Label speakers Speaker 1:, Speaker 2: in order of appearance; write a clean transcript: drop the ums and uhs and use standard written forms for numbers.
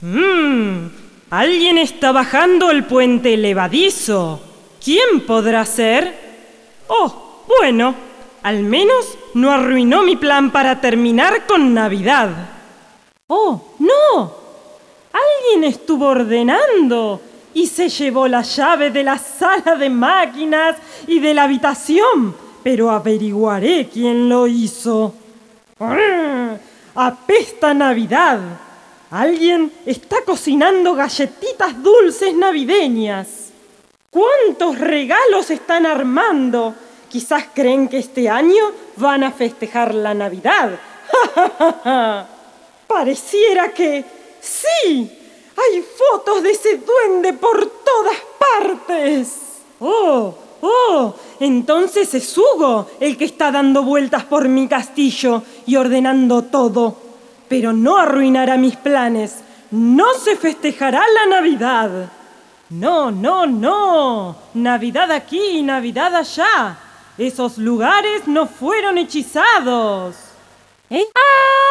Speaker 1: Alguien está bajando el puente levadizo. ¿Quién podrá ser? Oh, bueno, al menos no arruinó mi plan para terminar con Navidad. ¡Oh, no! Alguien estuvo ordenando y se llevó la llave de la sala de máquinas y de la habitación, pero averiguaré quién lo hizo. ¡Apesta Navidad! Alguien está cocinando galletitas dulces navideñas. ¿Cuántos regalos están armando? Quizás creen que este año van a festejar la Navidad. Pareciera que sí. Hay fotos de ese duende por todas partes. ¡Oh! Entonces es Hugo el que está dando vueltas por mi castillo y ordenando todo. Pero no arruinará mis planes. No se festejará la Navidad. No. Navidad aquí y Navidad allá. Esos lugares no fueron hechizados.
Speaker 2: ¡Ah!